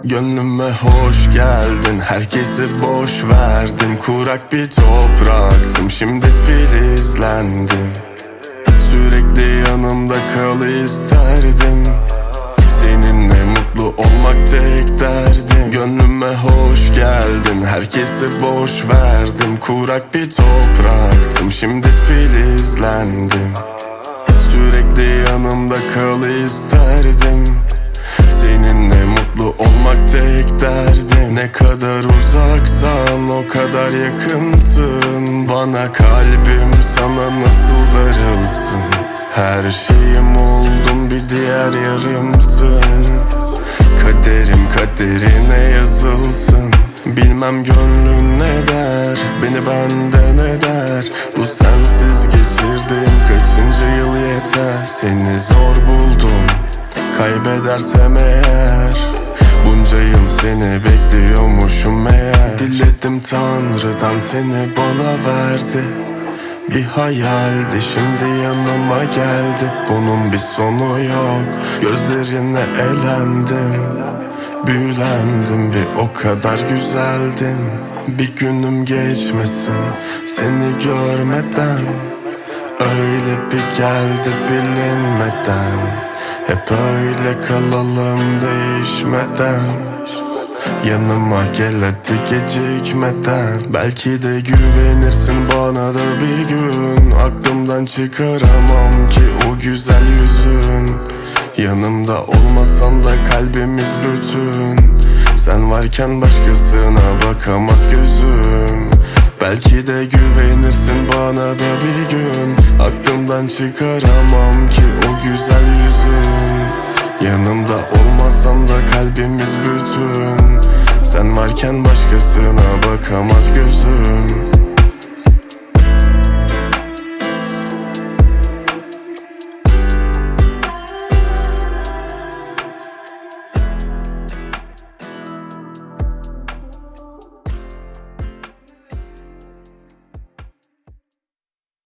Gönlüme hoş geldin, herkesi boş verdim. Kurak bir topraktım, şimdi filizlendim. Sürekli yanımda kal isterdim. Seninle mutlu olmak tek derdim. Gönlüme hoş geldin, herkesi boş verdim. Kurak bir topraktım, şimdi filizlendim. Sürekli yanımda kal isterdim. Seninle mutlu olmak tek derdim. Ne kadar uzaksan o kadar yakınsın bana. Kalbim sana nasıl darılsın. Her şeyim oldun, bir diğer yarımsın. Kaderim kaderine yazılsın. Bilmem gönlün ne der, beni benden eder. Bu sensiz geçirdiğim kaçıncı yıl yeter. Seni zor buldum, kaybedersem eğer. Bunca yıl seni bekliyormuşum meğer. Diledim Tanrı'dan, seni bana verdi. Bir hayaldi, şimdi yanıma geldi. Bunun bir sonu yok, gözlerine elendim. Büyülendim, bir o kadar güzeldin. Bir günüm geçmesin seni görmeden. Öyle bir geldi bilinmeden. Hep öyle kalalım değişmeden. Yanıma gel hadi gecikmeden. Belki de güvenirsin bana da bir gün. Aklımdan çıkaramam ki o güzel yüzün. Yanımda olmasan da kalbimiz bütün. Sen varken başkasına bakamaz gözüm. Belki de güvenirsin bana da bir gün. Aklımdan çıkaramam ki o güzel yüzün. Yanımda olmasan da kalbimiz bütün. Sen varken başkasına bakamaz gözüm.